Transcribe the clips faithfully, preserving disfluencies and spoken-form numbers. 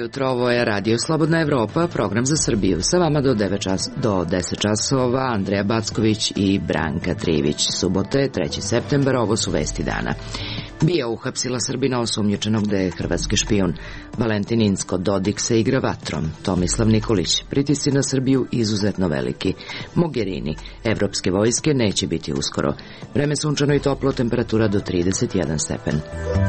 jutro, ovo je Radio Slobodna Evropa, program za Srbiju. Sa vama do deset časova Andreja Backović i Branka Trivić. Subote, treći septembar, ovo su vesti dana. B I A uhapsila Srbina osumnjičenog da je hrvatski špijun. Valentin Incko, Dodik se igra vatrom. Tomislav Nikolić, pritisci na Srbiju izuzetno veliki. Mogherini, evropske vojske neće biti uskoro. Vreme sunčano i toplo, temperatura do trideset jedan stepen.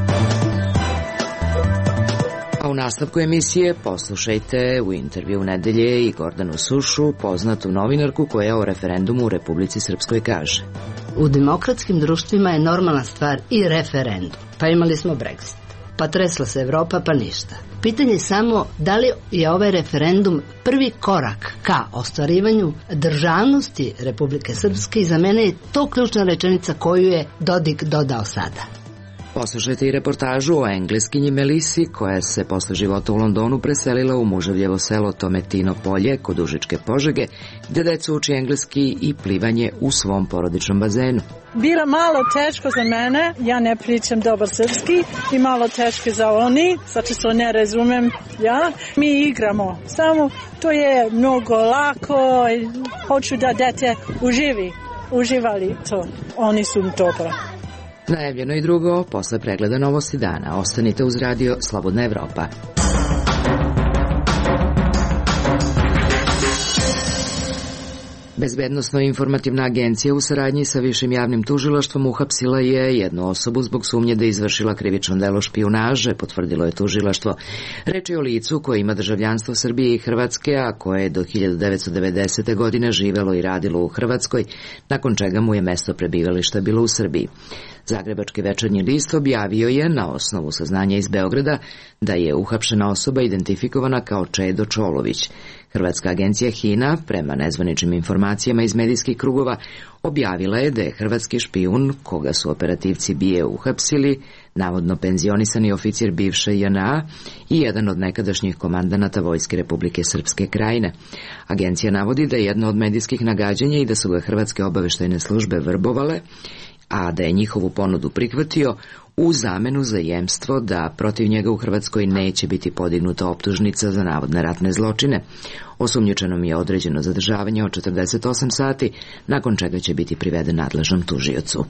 A u nastavku emisije poslušajte u intervju nedelje i Gordanu Sušu, poznatu novinarku koja o referendumu u Republici Srpskoj kaže. U demokratskim društvima je normalna stvar i referendum. Pa imali smo Brexit. Pa tresla se Evropa, pa ništa. Pitanje je samo da li je ovaj referendum prvi korak ka ostvarivanju državnosti Republike Srpske i za mene je to ključna rečenica koju je Dodik dodao sada. Poslušajte i reportažu o engleskinji Melisi koja se posle života u Londonu preselila u muževljevo selo Tometino polje kod Užičke Požege, gde deca uči engleski i plivanje u svom porodičnom bazenu. Bilo malo teško za mene, ja ne pričam dobar srpski i malo teško za oni, zato što ne razumem ja. Mi igramo, samo to je mnogo lako, hoću da dete uživi, uživali to, oni su dobro. Najavljeno i drugo, posle pregleda novosti dana. Ostanite uz Radio Slobodna Evropa. Bezbednosno-informativna agencija u saradnji sa Višim javnim tužilaštvom uhapsila je jednu osobu zbog sumnje da je izvršila krivično delo špijunaže, potvrdilo je tužilaštvo. Reč je o licu koje ima državljanstvo Srbije i Hrvatske, a koje je do hiljadu devetsto devedesete. godine živelo i radilo u Hrvatskoj, nakon čega mu je mesto prebivališta bilo u Srbiji. Zagrebački večernji list objavio je, na osnovu saznanja iz Beograda, da je uhapšena osoba identifikovana kao Čedo Čolović. Hrvatska agencija HINA, prema nezvaničnim informacijama iz medijskih krugova, objavila je da je hrvatski špijun, koga su operativci B I A uhapsili, navodno penzionisani oficir bivše J N A i jedan od nekadašnjih komandanata Vojske Republike Srpske Krajine. Agencija navodi da je jedno od medijskih nagađanja i da su ga hrvatske obaveštajne službe vrbovale, a da je njihovu ponudu prihvatio u zamenu za jemstvo da protiv njega u Hrvatskoj neće biti podignuta optužnica za navodne ratne zločine. Osumnjičenom je određeno zadržavanje od četrdeset osam sati, nakon čega će biti priveden nadležnom tužiocu.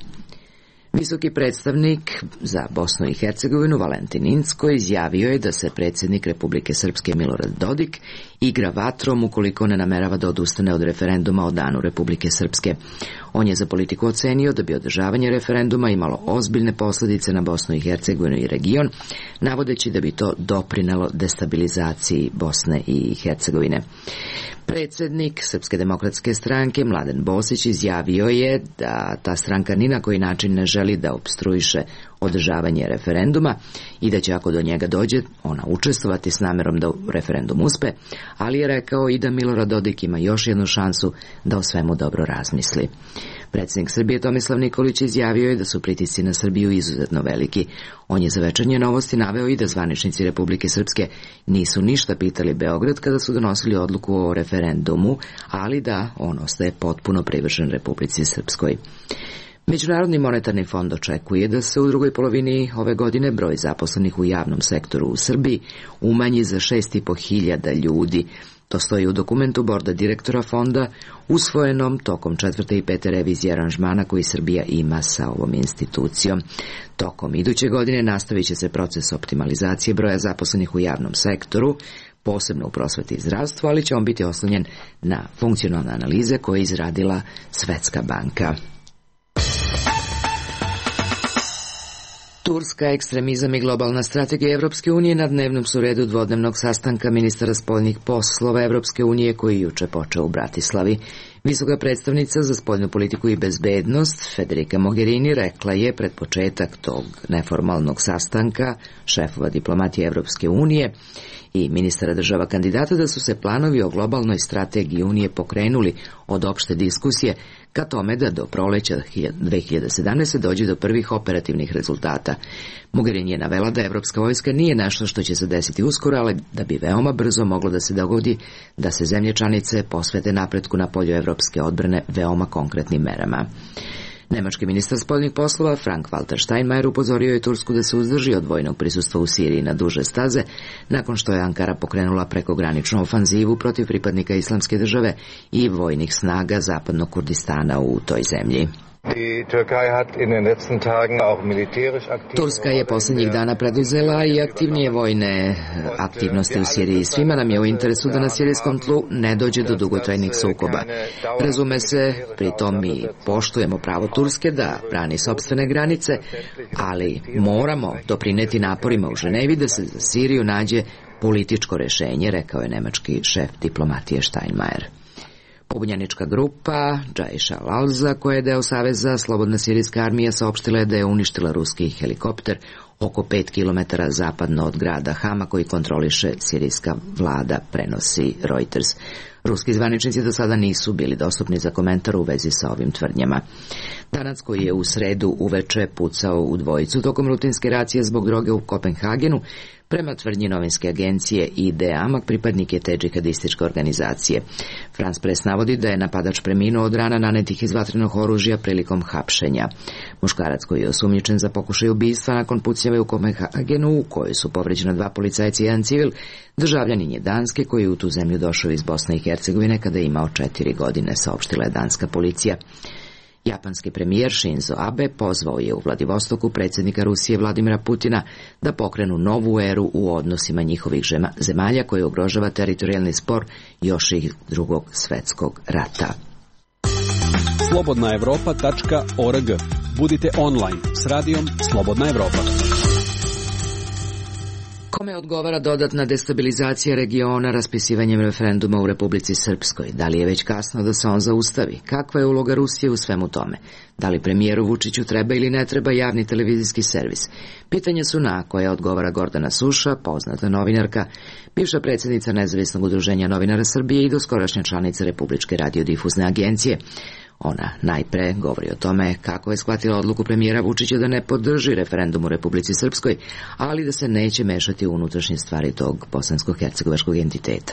Visoki predstavnik za Bosnu i Hercegovinu Valentin Incko izjavio je da se predsjednik Republike Srpske Milorad Dodik igra vatrom ukoliko ne namerava da odustane od referenduma o danu Republike Srpske. On je za politiku ocenio da bi održavanje referenduma imalo ozbiljne posljedice na Bosnu i Hercegovinu i region, navodeći da bi to doprinelo destabilizaciji Bosne i Hercegovine. Predsjednik Srpske demokratske stranke Mladen Bosić izjavio je da ta stranka ni na koji način ne želi da opstruiše održavanje referenduma i da će, ako do njega dođe, ona učestvovati s namerom da referendum uspe, ali je rekao i da Milorad Dodik ima još jednu šansu da o svemu dobro razmisli. Predsjednik Srbije Tomislav Nikolić izjavio je da su pritisci na Srbiju izuzetno veliki. On je za večernje novosti naveo i da zvaničnici Republike Srpske nisu ništa pitali Beograd kada su donosili odluku o referendumu, ali da on ostaje potpuno privržen Republici Srpskoj. Međunarodni monetarni fond očekuje da se u drugoj polovini ove godine broj zaposlenih u javnom sektoru u Srbiji umanji za šest i po hiljada ljudi. To stoji u dokumentu borda direktora fonda usvojenom tokom četvrte i pete revizije aranžmana koji Srbija ima sa ovom institucijom. Tokom iduće godine nastavit će se proces optimalizacije broja zaposlenih u javnom sektoru, posebno u prosveti i zdravstvu, ali će on biti oslonjen na funkcionalne analize koje je izradila Svetska banka. Turska, ekstremizam i globalna strategija Evropske unije na dnevnom su redu dvodnevnog sastanka ministara spoljnih poslova Evropske unije koji je juče počeo u Bratislavi. Visoka predstavnica za spoljnu politiku i bezbednost Federica Mogherini rekla je pred početak tog neformalnog sastanka šefova diplomatije Evropske unije i ministara država kandidata da su se planovi o globalnoj strategiji Unije pokrenuli od opšte diskusije ka tome da do proleća dve hiljade sedamnaeste. dođe do prvih operativnih rezultata. Mogherini je navela da Evropska vojska nije nešto što će se desiti uskoro, ali da bi veoma brzo moglo da se dogodi da se zemlje članice posvete napretku na polju evropske odbrane veoma konkretnim merama. Nemački ministar spoljnih poslova Frank-Walter Steinmeier upozorio je Tursku da se uzdrži od vojnog prisustva u Siriji na duže staze, nakon što je Ankara pokrenula prekograničnu ofanzivu protiv pripadnika Islamske države i vojnih snaga zapadnog Kurdistana u toj zemlji. Turska je posljednjih dana preduzela i aktivnije vojne aktivnosti u Siriji. Svima nam je u interesu da na sirijskom tlu ne dođe do dugotrajnih sukoba. Razume se, pritom mi poštujemo pravo Turske da brani sopstvene granice, ali moramo doprineti naporima u Ženevi da se za Siriju nađe političko rešenje, rekao je nemački šef diplomatije Steinmeier. Pobunjenička grupa Džaiš al-Alza, koja je deo Saveza Slobodna sirijska armija, saopštila je da je uništila ruski helikopter oko pet kilometara zapadno od grada Hama koji kontroliše sirijska vlada, prenosi Reuters. Ruski zvaničnici do sada nisu bili dostupni za komentar u vezi sa ovim tvrdnjama. Danac, koji je u sredu uveče pucao u dvojicu tokom rutinske racije zbog droge u Kopenhagenu, prema tvrdnji novinske agencije I D Amak, pripadnik je te džihadističke organizacije. France Press navodi da je napadač preminuo od rana nanetih iz vatrenog oružja prilikom hapšenja. Muškarac, koji je osumnjičen za pokušaj ubistva nakon pucnjave u Kopenhagenu, u kojoj su povređena dva policajca i jedan civil, državljanin je Danske, koji je u tu zemlju došao iz Bosne i Hercegovine kada je imao četiri godine, saopštila je danska policija. Japanski premijer Shinzo Abe pozvao je u Vladivostoku predsjednika Rusije Vladimira Putina da pokrenu novu eru u odnosima njihovih zemalja koje ugrožava teritorijalni spor još i drugog svetskog rata. slobodna evropa tačka org. Budite online s radijom Slobodna Evropa. Kome odgovara dodatna destabilizacija regiona raspisivanjem referenduma u Republici Srpskoj? Da li je već kasno da se on zaustavi? Kakva je uloga Rusije u svemu tome? Da li premijeru Vučiću treba ili ne treba javni televizijski servis? Pitanja su na koje odgovara Gordana Suša, poznata novinarka, bivša predsjednica Nezavisnog udruženja novinara Srbije i doskorašnja članica Republičke radiodifuzne agencije. Ona najpre govori o tome kako je shvatila odluku premijera Vučića da ne podrži referendum u Republici Srpskoj, ali da se neće mešati u unutrašnje stvari tog bosansko-hercegovačkog entiteta.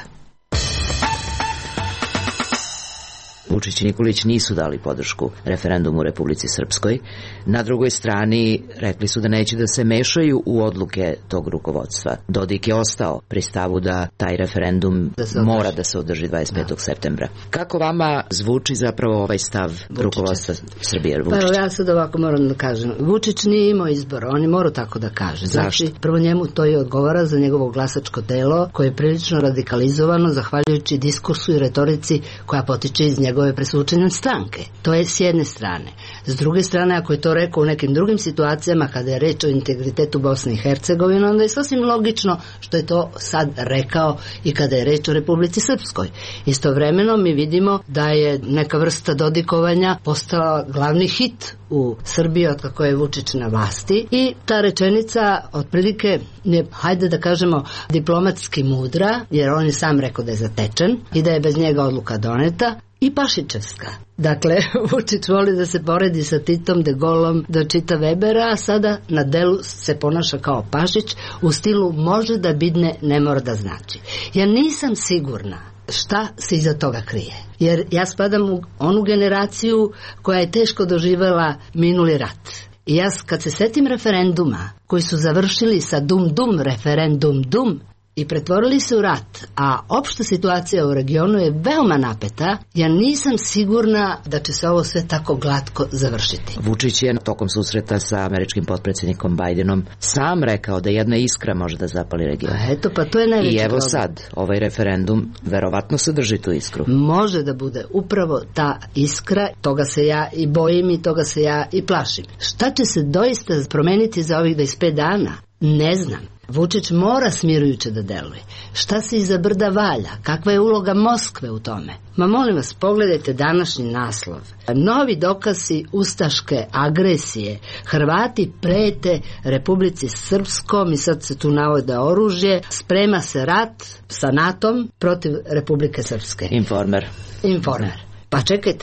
Vučić i Nikolić nisu dali podršku referendumu u Republici Srpskoj. Na drugoj strani rekli su da neće da se mešaju u odluke tog rukovodstva. Dodik je ostao pri stavu da taj referendum da mora da se održi dvadeset petog septembra. Kako vama zvuči zapravo ovaj stav Vučića, rukovodstva Srbije? Pa evo, ja sad ovako moram da kažem. Vučić nije imao izbora, on je morao tako da kaže. Zašto? Znači, prvo njemu to i odgovara za njegovo glasačko telo, koje je prilično radikalizovano zahvaljujući diskursu i retorici koja potiče iz njegove presvučenjem stranke. To je s jedne strane. S druge strane, ako je to rekao u nekim drugim situacijama kada je reč o integritetu Bosne i Hercegovine, onda je sasvim logično što je to sad rekao i kada je reč o Republici Srpskoj. Istovremeno mi vidimo da je neka vrsta dodikovanja postala glavni hit u Srbiji od kako je Vučić na vlasti i ta rečenica otprilike je, hajde da kažemo, diplomatski mudra, jer on je sam rekao da je zatečen i da je bez njega odluka doneta, i pašičevska. Dakle, Vučić voli da se poredi sa Titom, De Gaulom, da čita Webera, a sada na delu se ponaša kao Pašić u stilu može da bidne, ne mora da znači. Ja nisam sigurna šta se iza toga krije. Jer ja spadam u onu generaciju koja je teško doživjela minuli rat. I ja kad se setim referenduma koji su završili sa dum dum referendum dum i pretvorili se u rat, a opšta situacija u regionu je veoma napeta, ja nisam sigurna da će se ovo sve tako glatko završiti. Vučić je tokom susreta sa američkim potpredsjednikom Bajdenom sam rekao da jedna iskra može da zapali region. A eto, pa to je najveći I evo problem. sad, ovaj referendum verovatno sadrži tu iskru. Može da bude upravo ta iskra, toga se ja i bojim i toga se ja i plašim. Šta će se doista promeniti za ovih dvadeset pet dana? Ne znam. Vučić mora smirujuće da deluje. Šta se iza brda valja? Kakva je uloga Moskve u tome? Ma molim vas, pogledajte današnji naslov. Novi dokazi ustaške agresije. Hrvati prete Republici Srpskom i sad se tu navode oružje. Sprema se rat sa NATO-om protiv Republike Srpske. Informer. Informer. Pa čekajte,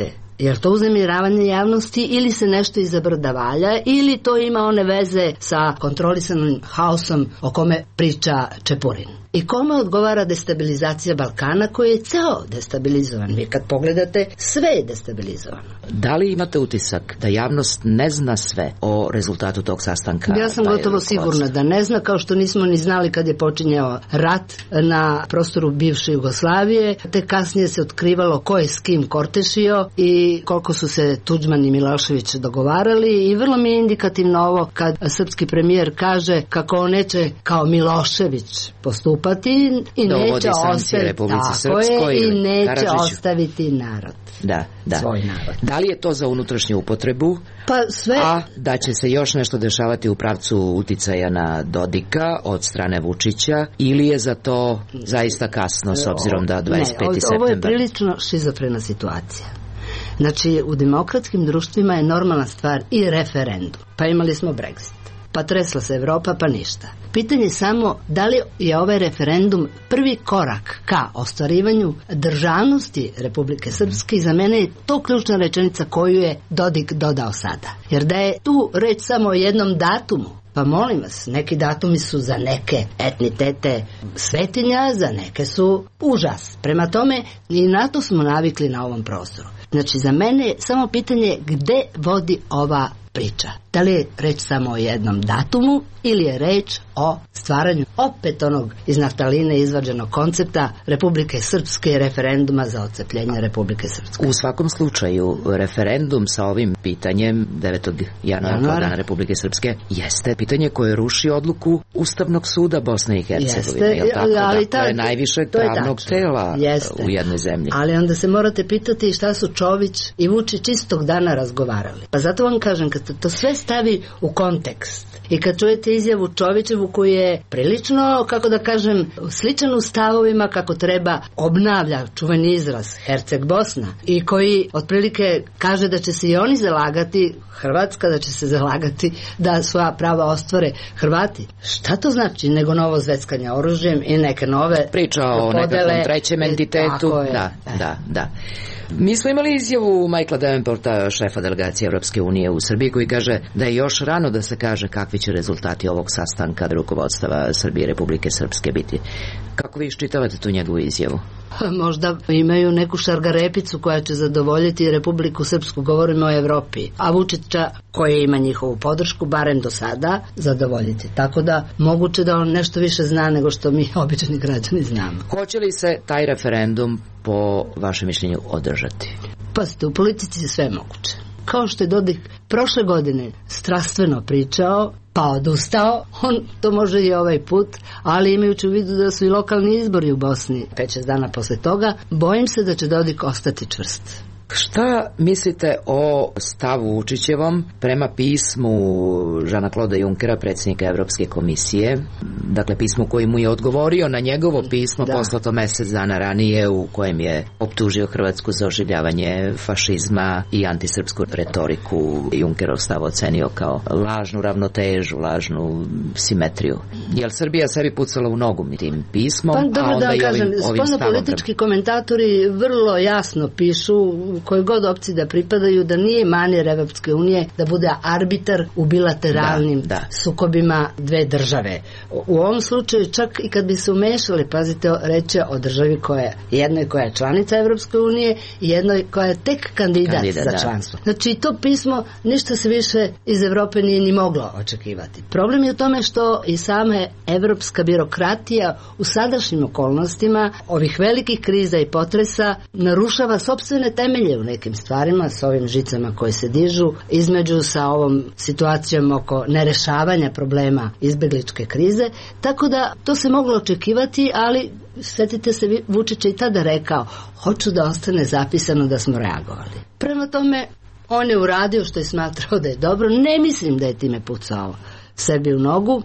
Je li to uznemiravanje javnosti ili se nešto iza brda valja ili to ima one veze sa kontrolisanim haosom o kome priča Čepurin? I kome odgovara destabilizacija Balkana koji je ceo destabilizovan? Vi kad pogledate, sve je destabilizovano. Da li imate utisak da javnost ne zna sve o rezultatu tog sastanka? Ja sam gotovo sigurna da ne zna, kao što nismo ni znali kad je počinjao rat na prostoru bivše Jugoslavije. Te kasnije se otkrivalo ko je s kim kortešio i koliko su se Tuđman i Milošević dogovarali i vrlo mi je indikativno ovo kad srpski premijer kaže kako on neće kao Milošević postupati i neće ostaviti tako je, i neće Karadžiću. ostaviti narod. Da, da. Svoj narod. Da li je to za unutrašnju upotrebu? Pa sve... A da će se još nešto dešavati u pravcu uticaja na Dodika od strane Vučića ili je za to zaista kasno s obzirom da dvadeset peti septembar? Ovo je prilično šizofrena situacija. Znači, u demokratskim društvima je normalna stvar i referendum. Pa imali smo Brexit. Pa tresla se Evropa, pa ništa. Pitanje je samo da li je ovaj referendum prvi korak ka ostvarivanju državnosti Republike Srpske i za mene je to ključna rečenica koju je Dodik dodao sada. Jer da je tu reč samo o jednom datumu, pa molim vas, neki datumi su za neke etnitete svetinja, za neke su užas. Prema tome, i na to smo navikli na ovom prostoru. Znači, za mene je samo pitanje gde vodi ova priča. Da li je reč samo o jednom datumu ili je reč o stvaranju opet onog iz naftaline izvađenog koncepta Republike Srpske i referenduma za odcepljenje Republike Srpske. U svakom slučaju, referendum sa ovim pitanjem devetog januara kao dana Republike Srpske jeste pitanje koje ruši odluku Ustavnog suda Bosne i Hercegovine. Jeste, tako? Ali dakle, je najvišeg pravnog tela jeste. U jednoj zemlji. Ali onda se morate pitati šta su Čović i Vučić istog dana razgovarali. Pa zato vam kažem, kad to sve stavi u kontekst i kad čujete izjavu Čovićevu koji je prilično, kako da kažem, sličan u stavovima kako treba obnavlja čuveni izraz Herceg Bosna i koji otprilike kaže da će se i oni zalagati, Hrvatska da će se zalagati da svoja prava ostvare Hrvati. Šta to znači nego novo zveckanje oružjem i neke nove priča o podele, nekakvom trećem entitetu? Da, da, da. Mi smo imali izjavu Michaela Davenporta, šefa delegacije Evropske unije u Srbiji, koji kaže da je još rano da se kaže kakvi će rezultati ovog sastanka rukovodstava Srbije i Republike Srpske biti. Kako vi iščitavate tu njegovu izjavu? Možda imaju neku šargarepicu koja će zadovoljiti Republiku Srpsku, govorimo o Evropi, a Vučića koji ima njihovu podršku, barem do sada, zadovoljiti. Tako da moguće da on nešto više zna nego što mi obični građani znamo. Hoće li se taj referendum po vašem mišljenju održati? Pazite, u politici je sve moguće. Kao što je Dodik prošle godine strastveno pričao, pa odustao, on to može i ovaj put, ali imajući u vidu da su i lokalni izbori u Bosni pet šest dana posle toga, bojim se da će Dodik ostati čvrst. Šta mislite o stavu Vučićevom prema pismu Žana Kloda Junkera, predsjednika Evropske komisije, dakle pismu koji mu je odgovorio na njegovo pismo da. Poslato mesec dana ranije u kojem je optužio Hrvatsku za oživljavanje fašizma i antisrpsku retoriku. Junkerov stav ocenio kao lažnu ravnotežu, lažnu simetriju. Je li Srbija sebi pucala u nogu tim pismom? Pa dobro a onda da i kažem, ovim, ovim stavom. Politički komentatori vrlo jasno pišu koje god opcije da pripadaju, da nije manir Evropske unije da bude arbitar u bilateralnim da, da. sukobima dve države. U ovom slučaju čak i kad bi se umešali, pazite, reći o državi koja je jednoj koja je članica Evropske unije i jednoj koja je tek kandidat, kandidat za da. članstvo. Znači to pismo ništa se više iz Evrope nije ni moglo očekivati. Problem je u tome što i sama evropska birokratija u sadašnjim okolnostima ovih velikih kriza i potresa narušava sopstvene temelje u nekim stvarima s ovim žicama koje se dižu između sa ovom situacijom oko nerešavanja problema izbegličke krize, tako da to se moglo očekivati, ali sjetite se, Vučić je i tada rekao, hoću da ostane zapisano da smo reagovali. Prema tome, on je uradio što je smatrao da je dobro, ne mislim da je time pucao sebi u nogu,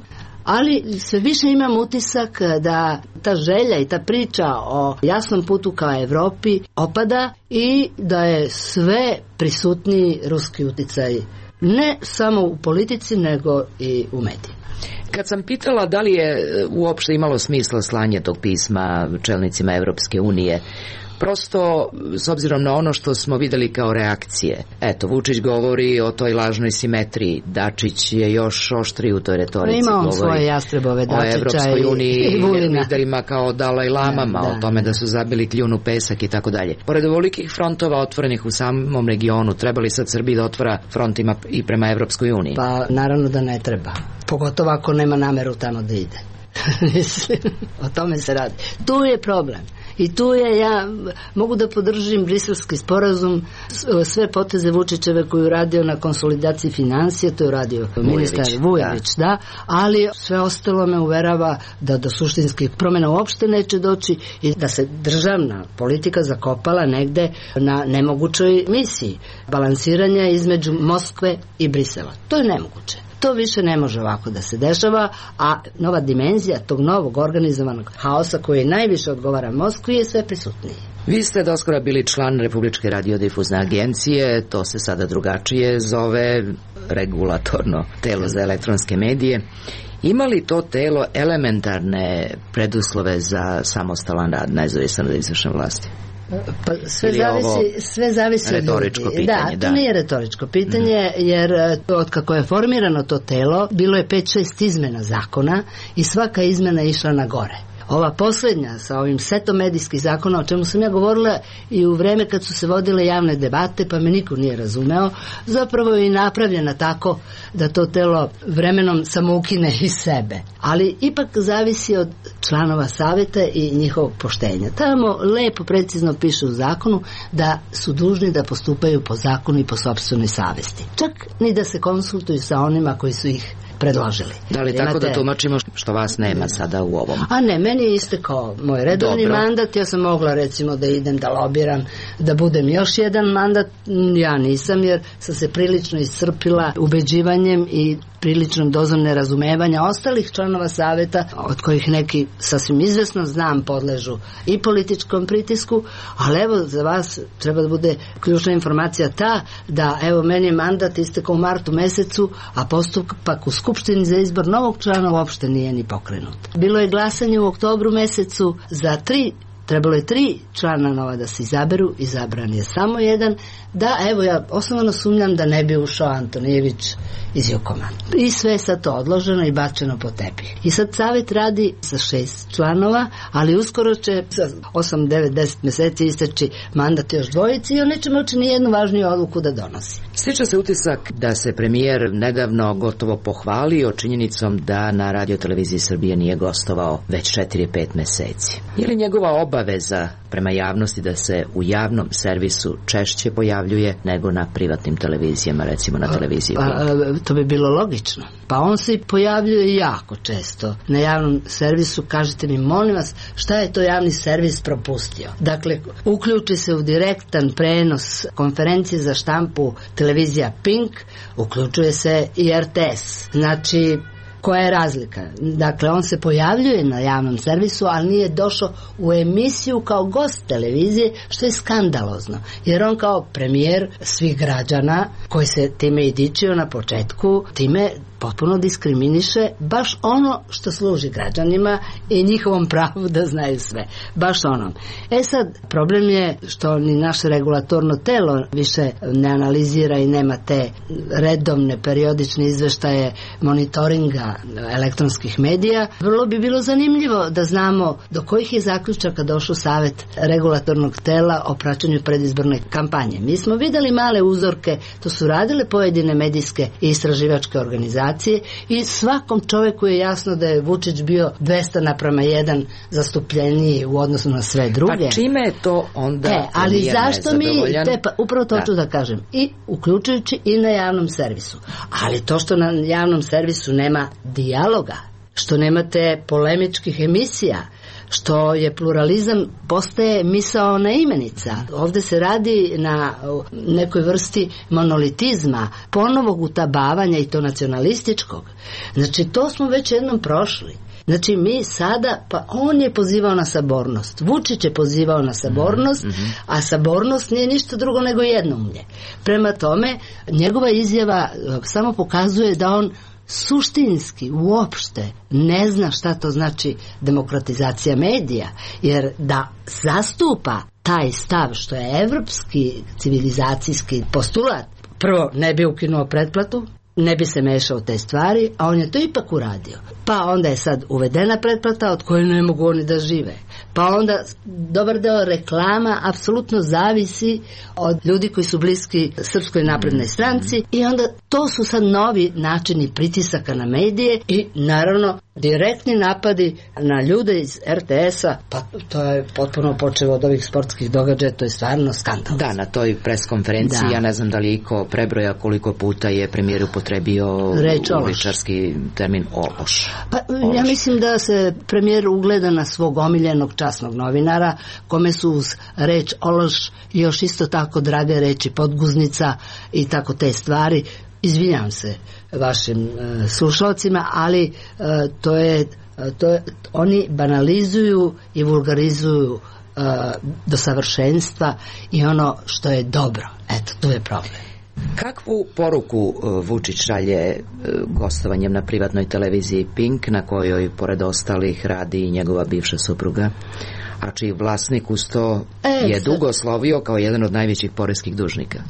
ali sve više imam utisak da ta želja i ta priča o jasnom putu ka Evropi opada i da je sve prisutniji ruski uticaj ne samo u politici nego i u medijima. Kad sam pitala da li je uopšte imalo smisla slanje tog pisma čelnicima Evropske unije, Prosto, s obzirom na ono što smo videli kao reakcije. Eto, Vučić govori o toj lažnoj simetriji. Dačić je još oštriji u toj retorici. Ima on svoje jastrebove Dačića o Evropskoj uniji i Vulina. Liderima kao Dalaj Lamama, da, da, o tome da su zabili kljunu pesak i tako dalje. Pored ovolikih frontova otvorenih u samom regionu, treba li sad Srbiji da otvara frontima i prema Evropskoj uniji? Pa naravno da ne treba. Pogotovo ako nema nameru tamo da ide. Mislim, o tome se radi. Tu je problem. I tu je, ja mogu da podržim briselski sporazum, sve poteze Vučićeve koju je radio na konsolidaciji financija, to je radio ministar Vujović, da. da, ali sve ostalo me uverava da do suštinskih promjena uopšte neće doći i da se državna politika zakopala negde na nemogućoj misiji balansiranja između Moskve i Brisela. To je nemoguće. To više ne može ovako da se dešava, a nova dimenzija tog novog organizovanog haosa koji najviše odgovara Moskvi je sve prisutniji. Vi ste doskora bili član Republičke radiodifuzne agencije, to se sada drugačije zove regulatorno telo za elektronske medije. Ima li to telo elementarne preduslove za samostalan rad nezavisno od izvršne vlasti? Pa sve zavisi, sve zavisi od ljudi. Pitanje, da, to da. nije retoričko pitanje, mm. jer od kako je formirano to telo, bilo je pet šest izmena zakona i svaka izmena je išla na gore. Ova posljednja sa ovim setom medijskih zakona, o čemu sam ja govorila i u vreme kad su se vodile javne debate, pa me niko nije razumeo, zapravo je i napravljena tako da to telo vremenom samoukine iz sebe. Ali ipak zavisi od članova savjeta i njihovog poštenja. Tamo lepo, precizno piše u zakonu da su dužni da postupaju po zakonu i po sopstvenoj savjesti. Čak ni da se konsultuju sa onima koji su ih predložili. Da li tako Imate... da tumačimo što vas nema sada u ovom? A ne, meni je istekao moj redovni Dobro. mandat, ja sam mogla recimo da idem da lobiram, da budem još jedan mandat, ja nisam jer sam se prilično iscrpila ubeđivanjem i priličnom dozom nerazumevanja ostalih članova savjeta, od kojih neki sasvim izvesno znam podležu i političkom pritisku, ali evo za vas treba da bude ključna informacija ta da evo meni je mandat istekao u martu mesecu, a postupak u Skupštini za izbor novog člana uopšte nije ni pokrenut. Bilo je glasanje u oktobru mesecu za tri, trebalo je tri člana nova da se izaberu, izabran je samo jedan, da evo ja osnovano sumnjam da ne bi ušao Antonijević iz Jukoma. I sve je sad to odloženo i bačeno po tepih. I sad savjet radi sa šest članova, ali uskoro će za osam, devet, deset meseci isteći mandat još dvojici i on neće moći ni jednu važniju odluku da donosi. Stiče se utisak da se premijer nedavno gotovo pohvalio činjenicom da na radioteleviziji Srbije nije gostovao već četiri pet meseci. Je li njegova obaveza prema javnosti da se u javnom servisu češće pojavljuje nego na privatnim televizijama, recimo na televiziji? Pa, to bi bilo logično. Pa on se pojavljuje jako često na javnom servisu. Kažete mi, molim vas, šta je to javni servis propustio? Dakle, uključi se u direktan prenos konferencije za štampu televizija Pink, uključuje se i R T S. Znači, koja je razlika? Dakle, on se pojavljuje na javnom servisu, ali nije došao u emisiju kao gost televizije, što je skandalozno. Jer on kao premijer svih građana, koji se time i dičio na početku, time potpuno diskriminiše baš ono što služi građanima i njihovom pravu da znaju sve. Baš onom. E sad, problem je što ni naše regulatorno telo više ne analizira i nema te redovne periodične izveštaje monitoringa elektronskih medija. Vrlo bi bilo zanimljivo da znamo do kojih je zaključaka došao savjet regulatornog tela o praćenju predizborne kampanje. Mi smo videli male uzorke, to su radile pojedine medijske i istraživačke organizacije i svakom čovjeku je jasno da je Vučić bio dvesta naprama jedan zastupljeniji u odnosu na sve druge. Pa čime je to onda e, ali zašto mi, te, pa, upravo to da. ću da kažem, i uključujući i na javnom servisu. Ali to što na javnom servisu nema dijaloga, što nemate polemičkih emisija, što je pluralizam postaje misaona imenica. Ovdje se radi na nekoj vrsti monolitizma, ponovog utabavanja i to nacionalističkog. Znači to smo već jednom prošli. Znači mi sada, pa on je pozivao na sabornost, Vučić je pozivao na sabornost, mm-hmm. a sabornost nije ništa drugo nego jednoumlje. Prema tome, njegova izjava samo pokazuje da on suštinski uopšte ne zna šta to znači demokratizacija medija, jer da zastupa taj stav što je evropski civilizacijski postulat, prvo ne bi ukinuo pretplatu, ne bi se mešao te stvari, a on je to ipak uradio. Pa onda je sad uvedena pretplata od koje ne mogu oni da žive. Pa onda dobar deo reklama apsolutno zavisi od ljudi koji su bliski Srpskoj naprednoj stranci i onda to su sad novi načini pritisaka na medije i naravno direktni napadi na ljude iz er te es-a, pa to je potpuno počelo od ovih sportskih događaja, to je stvarno skandal. Da, na toj preskonferenciji, da. Ja ne znam da li iko prebroja koliko puta je premijer upotrebio uličarski termin ološ. Pa ološ. Ja mislim da se premijer ugleda na svog omiljenog časnog novinara, kome su uz reč ološ još isto tako drage reči podguznica i tako te stvari. Izvinjam se vašim uh, slušalcima, ali uh, to je, uh, to je, oni banalizuju i vulgarizuju uh, do savršenstva i ono što je dobro. Eto, tu je problem. Kakvu poruku uh, Vučić šalje uh, gostovanjem na privatnoj televiziji Pink, na kojoj pored ostalih radi i njegova bivša supruga, a čiji vlasnik uz to e, je sad... dugo slovio kao jedan od najvećih poreskih dužnika?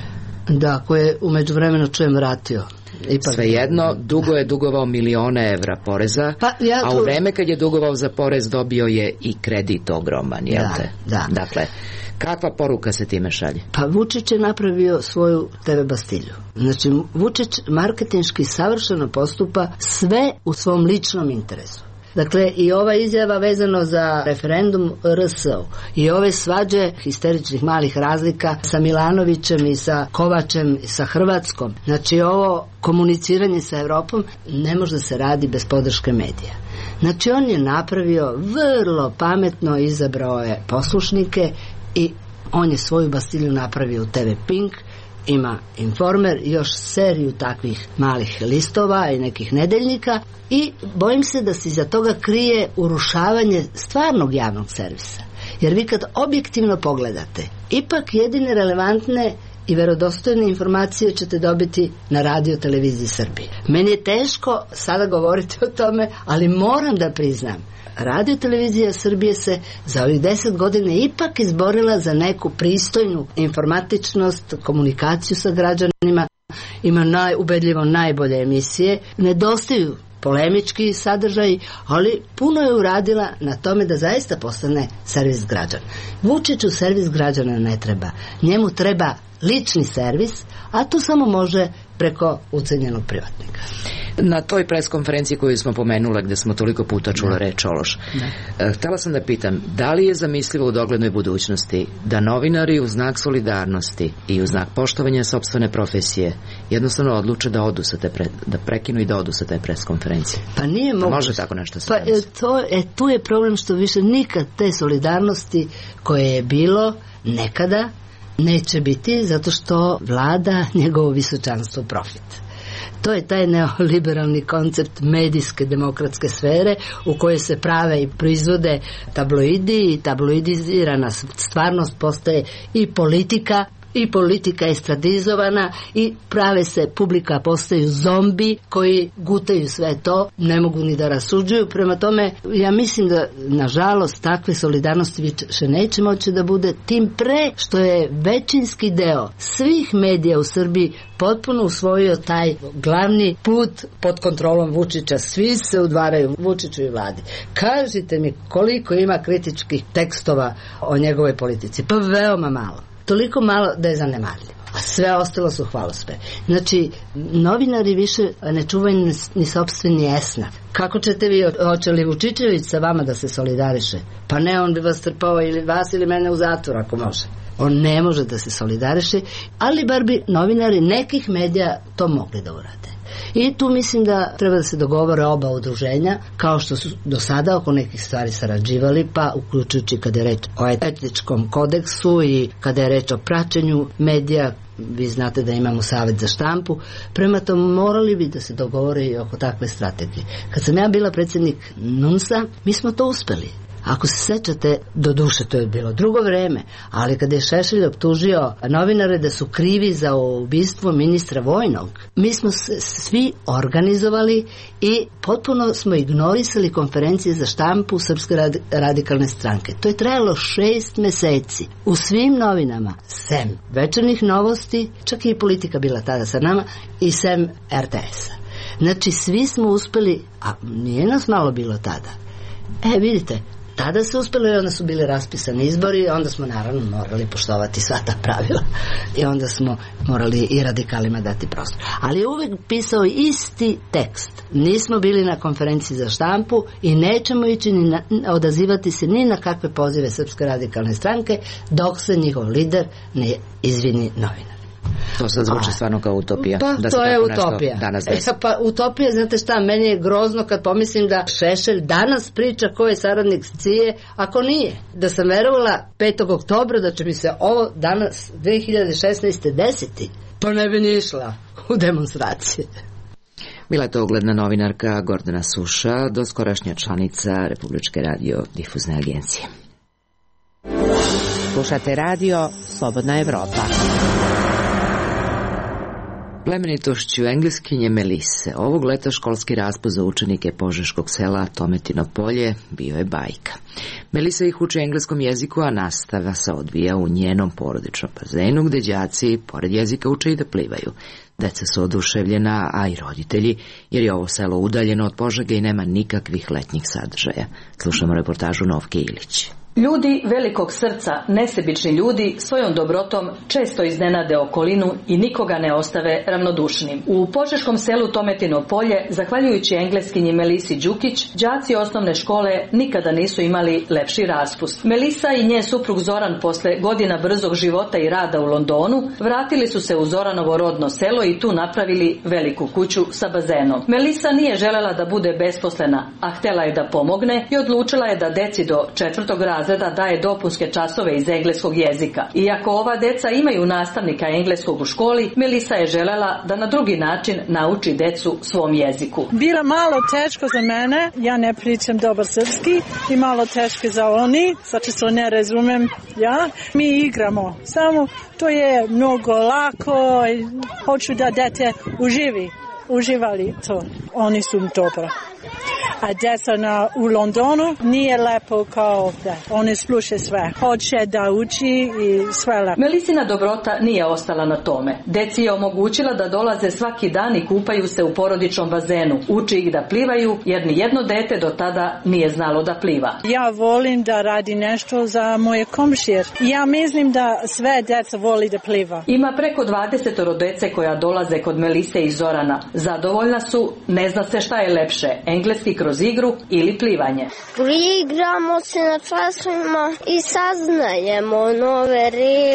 Da, koje je u međuvremenu čujem vratio. Ipak... Svejedno, dugo je dugovao milione evra poreza, pa, ja tu... a u vreme kad je dugovao za porez dobio je i kredit ogroman, jel te? Da, da. Dakle, kakva poruka se time šalje? Pa Vučić je napravio svoju te ve Bastilju. Znači, Vučić marketinški savršeno postupa sve u svom ličnom interesu. Dakle, i ova izjava vezano za referendum er es o i ove svađe histeričnih malih razlika sa Milanovićem i sa Kovačem i sa Hrvatskom, znači ovo komuniciranje sa Evropom ne može da se radi bez podrške medija. Znači on je napravio vrlo pametno, izabrao je poslušnike i on je svoju Bastilju napravio u te ve Pink. Ima Informer, još seriju takvih malih listova i nekih nedeljnika i bojim se da se iza toga krije urušavanje stvarnog javnog servisa. Jer vi kad objektivno pogledate, ipak jedine relevantne i verodostojne informacije ćete dobiti na radio televiziji Srbije. Meni je teško sada govoriti o tome, ali moram da priznam, Radio televizija Srbije se za ovih deset godina ipak izborila za neku pristojnu informatičnost, komunikaciju sa građanima, ima naj, ubedljivo najbolje emisije, nedostaju polemički sadržaj, ali puno je uradila na tome da zaista postane servis građana. Vučiću servis građana ne treba, njemu treba lični servis, a to samo može preko ucenjenog privatnika. Na toj preskonferenciji koju smo pomenuli, gde smo toliko puta čuli reč ološ, da. Htela sam da pitam, da li je zamislivo u doglednoj budućnosti da novinari u znak solidarnosti i u znak poštovanja sopstvene profesije jednostavno odluče da odu sa te pre, da prekinu i da odu sa te preskonferencije? Pa nije moguće. Može tako nešto se pa, e, to, e, tu je problem što više nikad te solidarnosti koje je bilo nekada neće biti, zato što vlada njegovo visočanstvo profit. To je taj neoliberalni koncept medijske demokratske sfere u kojoj se prave i proizvode tabloidi i tabloidizirana stvarnost postaje i politika i politika je estradizovana i prave se, publika postaju zombi koji gutaju sve to, ne mogu ni da rasuđuju. Prema tome, ja mislim da nažalost takve solidarnosti više neće moći da bude, tim pre što je većinski deo svih medija u Srbiji potpuno usvojio taj glavni put pod kontrolom Vučića. Svi se udvaraju Vučiću i vladi. Kažite mi koliko ima kritičkih tekstova o njegovoj politici? Pa veoma malo. Toliko malo da je zanemarljivo. A sve ostalo su hvalospeve. Znači, novinari više ne čuvaju ni, ni sopstveni esnaf. Kako ćete vi, hoće li Vučićević sa vama da se solidariše? Pa ne, on bi vas trpao ili vas ili mene u zatvor ako može. On ne može da se solidariše, ali bar bi novinari nekih medija to mogli da urade. I tu mislim da treba da se dogovore oba udruženja, kao što su do sada oko nekih stvari sarađivali, pa uključujući kada je reč o etičkom kodeksu i kada je reč o praćenju medija. Vi znate da imamo Savet za štampu, prema tomu morali bi da se dogovore i oko takve strategije. Kad sam ja bila predsjednik NUNS-a, mi smo to uspeli. Ako se sećate, do duše to je bilo drugo vreme, ali kada je Šešelj optužio novinare da su krivi za ubistvo ministra vojnog, mi smo se svi organizovali i potpuno smo ignorisali konferencije za štampu Srpske radikalne stranke. To je trajalo šest meseci u svim novinama, sem Večernjih novosti, čak i Politika bila tada sa nama, i sem er te esa. Znači, svi smo uspeli, a nije nas malo bilo tada. E, vidite, tada se uspelo i onda su bili raspisani izbori i onda smo naravno morali poštovati sva ta pravila i onda smo morali i radikalima dati prostor. Ali je uvek pisao isti tekst. Nismo bili na konferenciji za štampu i nećemo ići ni na, odazivati se ni na kakve pozive Srpske radikalne stranke dok se njihov lider ne izvini novinar. To sad zvuči stvarno kao utopija. Pa da to je utopija. Danas e, pa utopija, znate šta, meni je grozno kad pomislim da Šešelj danas priča ko je saradnik Cije, ako nije. Da sam verovala petog oktobra da će mi se ovo danas dve hiljade šesnaeste desiti, pa ne bi ni išla u demonstracije. Bila je to ugledna novinarka Gordana Suša, doskorašnja članica Republičke radio-difuzne agencije. Slušate radio Slobodna Evropa. Plemenitošću engleskinje Melise, ovog leta školski raspust za učenike požeškog sela Tometino polje bio je bajka. Melisa ih uči engleskom jeziku, a nastava se odvija u njenom porodičnom bazenu, gde đaci, pored jezika, uče i da plivaju. Deca su oduševljena, a i roditelji, jer je ovo selo udaljeno od Požege i nema nikakvih letnjih sadržaja. Slušamo reportažu Novke Ilić. Ljudi velikog srca, nesebični ljudi, svojom dobrotom često iznenade okolinu i nikoga ne ostave ravnodušnim. U požeškom selu Tometino polje, zahvaljujući engleskinji Melisi Đukić, đaci osnovne škole nikada nisu imali lepši raspust. Melisa i njen suprug Zoran posle godina brzog života i rada u Londonu vratili su se u Zoranovo rodno selo i tu napravili veliku kuću sa bazenom. Melisa nije želela da bude besposlena, a htela je da pomogne i odlučila je da deci do četvrtog razreda da daje dopunske časove iz engleskog jezika. Iako ova deca imaju nastavnika engleskog u školi, Melisa je želela da na drugi način nauči decu svom jeziku. Bilo malo teško za mene, ja ne pričam dobar srpski i malo teško za oni, znači se ne razumem ja. Mi igramo, samo to je mnogo lako, hoću da dete uživi, uživali to, oni su dobro. A deca na, u Londonu nije lepo kao da oni sluše sve. Hoće da uči i sve lepo. Melisina dobrota nije ostala na tome. Deci je omogućila da dolaze svaki dan i kupaju se u porodičnom bazenu. Uči ih da plivaju jer ni jedno dete do tada nije znalo da pliva. Ja volim da radi nešto za moje komšije. Ja mislim da sve deca voli da pliva. Ima preko dvadesetoro dece koja dolaze kod Melise i Zorana. Zadovoljna su, ne zna se šta je lepše, engleski kroz igru ili plivanje. Igramo se na časovima i saznajemo nove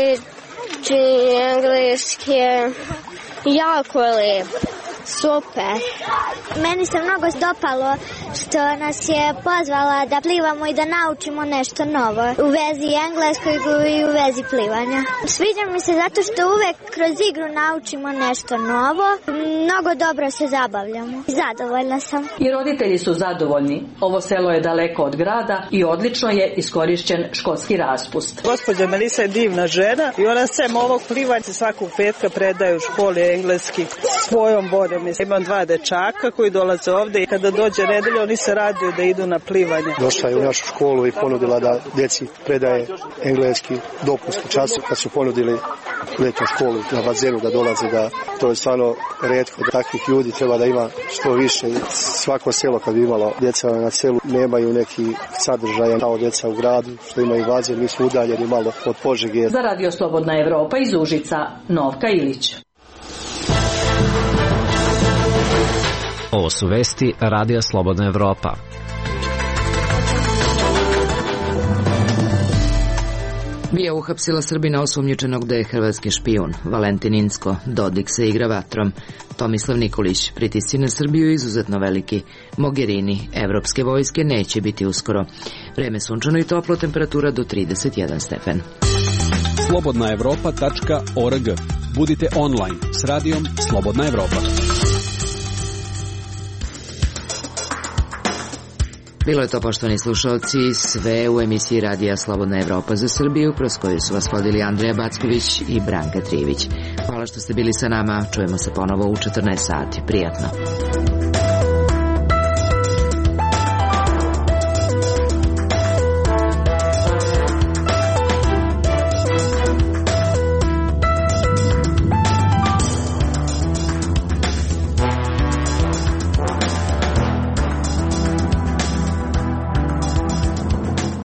reči engleske. Jako je lepo. Super. Meni se mnogo dopalo što nas je pozvala da plivamo i da naučimo nešto novo u vezi engleskog i u vezi plivanja. Sviđa mi se zato što uvek kroz igru naučimo nešto novo. Mnogo dobro se zabavljamo. Zadovoljna sam. I roditelji su zadovoljni. Ovo selo je daleko od grada i odlično je iskorišćen školski raspust. Gospođa Melisa je divna žena i ona sem ovog plivanja svakog petka predaje u školi engleski svojom voljom. Imam dva dečaka koji dolaze ovde i kada dođe nedelja oni se raduju da idu na plivanje. Došla je u našu školu i ponudila da djeci predaje engleski dopunski čas kad su ponudili letnju školu na bazenu da dolaze, da to je stvarno retko. Takvih ljudi treba da ima što više. Svako selo kad bi imalo djeca na selu nemaju neki sadržaj kao djeca u gradu što imaju bazen, mi smo udaljeni malo od Požege. Za Radio Slobodna Evropa iz Užica, Novka Ilić. Ovo su vesti Radija Slobodna Evropa. B I A uhapsila Srbina osumnjičenog da je hrvatski špijun. Valentin Incko, Dodik se igra vatrom. Tomislav Nikolić, pritisci na Srbiju izuzetno veliki. Mogherini, evropske vojske neće biti uskoro. Vreme sunčano i toplo, temperatura do trideset jedan stepen. slobodna evropa tačka org. Budite online s radijom Slobodna Evropa. Bilo je to, poštovani slušalci, sve u emisiji Radija Slobodna Evropa za Srbiju, kroz koju su vas vodili Andreja Backović i Branka Trivić. Hvala što ste bili sa nama, čujemo se ponovo u četrnaest sati. Prijatno.